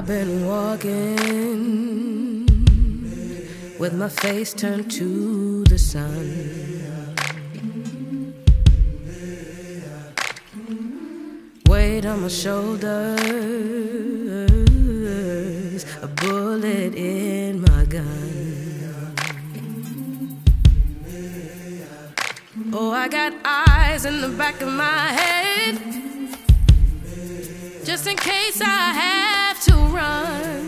I've been walking with my face turned to the sun. Weight on my shoulders, a bullet in my gun. Oh, I got eyes in the back of my head, just in case I have to run.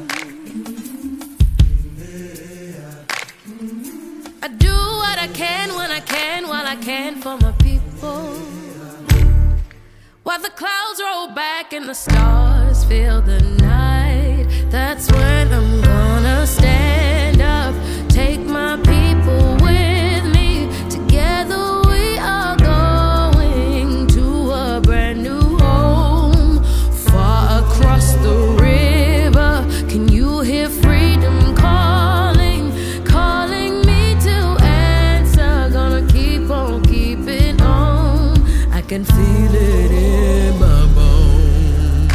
I do what I can when I can, while I can for my people. While the clouds roll back and the stars fill the night, that's when I'm gonna stand up, take my people with me. Together we are going to a brand new home, far across the river. Can you hear freedom calling, calling me to answer? Gonna keep on keeping on, I can feel it in my bones.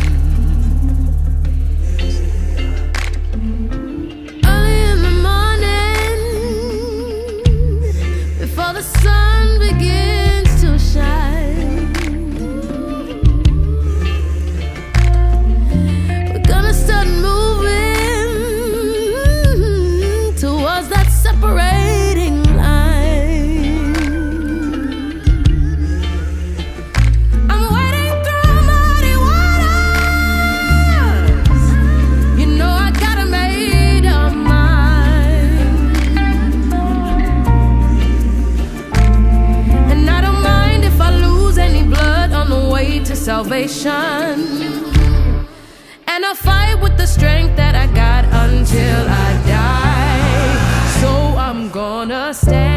Early in the morning, before the sun begins to shine, we're gonna start moving towards that separating line. I'm wading through muddy waters. You know I got a made up mind, and I don't mind if I lose any blood on the way to salvation. And I'll fight with the strength that I got until I die. So I'm gonna stand